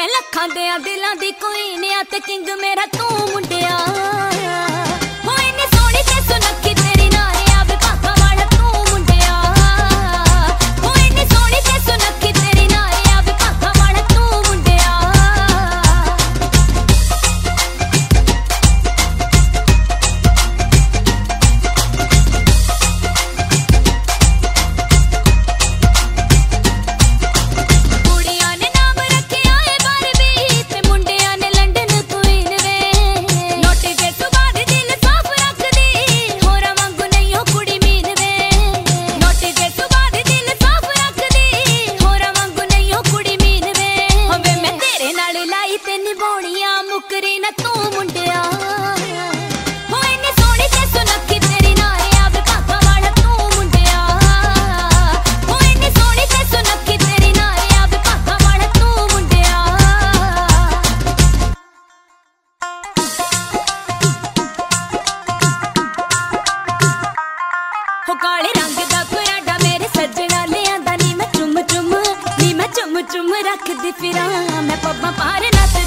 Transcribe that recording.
मैं लखां देयां दिलां दी क्वीन आ ते किंग मेरा तू मुंडिया हो इन्नी सोहनी ते सुनखी तेरी नारे आवे भागा वाला तू मुंडिया हो इन्नी सोहनी ते सुनखी तेरी नारे आवे भागा वाला तू मुंडिया मुकरी ना तू मुंडिया हो इन्नी सोहनी ते सुनखी तेरी नारे आवे भागा वाला तू मुंडिया हो इन्नी सोहनी ते सुनखी तेरी नारे आवे भागा वाला तू मुंडिया हो काले रंग दा पराडा मेरे सजना लियांदा नी मैं चुम चुम रखदी फिरां मैं पब्बां पार नच